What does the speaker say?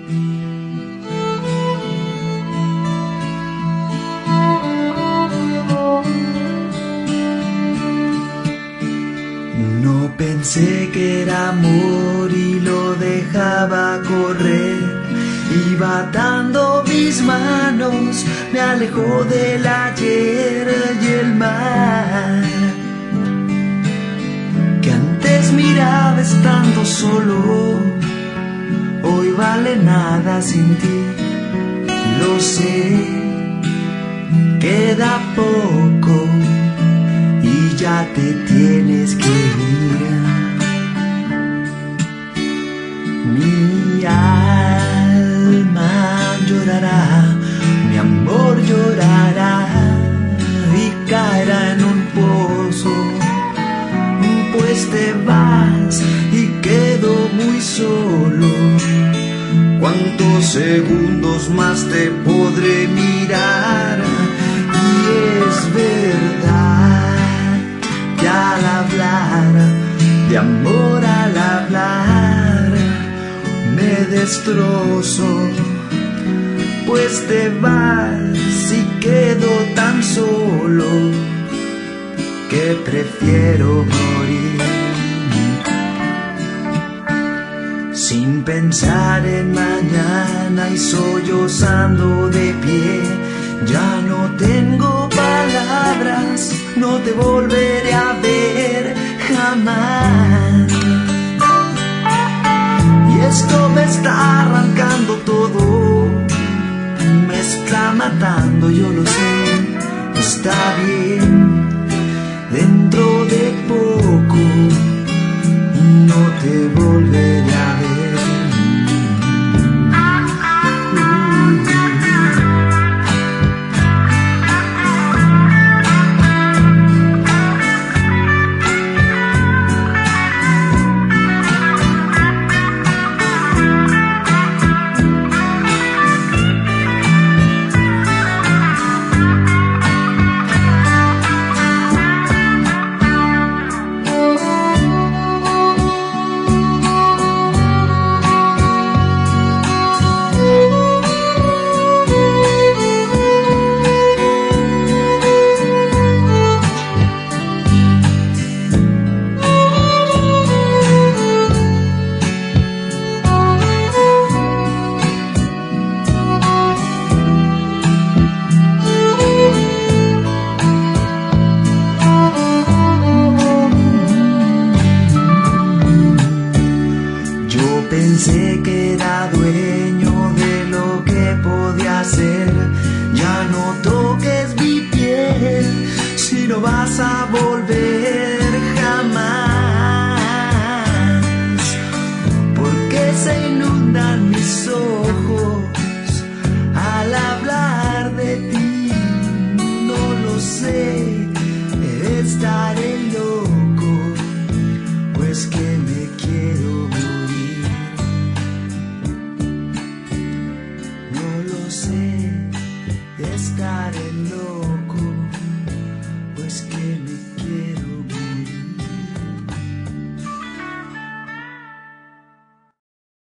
No pensé que era amor y lo dejaba correr. Iba atando mis manos, me alejó del ayer y el mar que antes miraba estando solo. Hoy vale nada sin ti, lo sé, queda poco y ya te tienes que ir. Mi alma llorará, mi amor llorará y caerá en un pozo, pues te vas y quedo muy solo. ¿Cuántos segundos más te podré mirar? Y es verdad que al hablar de amor, al hablar me destrozo, pues te vas y quedo tan solo que prefiero morir. Sin pensar en mañana y sollozando de pie, ya no tengo palabras, no te volveré a ver jamás. Y esto me está arrancando todo, me está matando, yo lo sé, está bien. Dentro de poco no te volveré a ver. Pensé que era dueño de lo que podía hacer. Ya no toques mi piel si no vas a volver jamás, porque se inundan mis ojos al hablar de ti. No lo sé, estaré loco, pues que me quiero morir. No lo sé, estaré loco.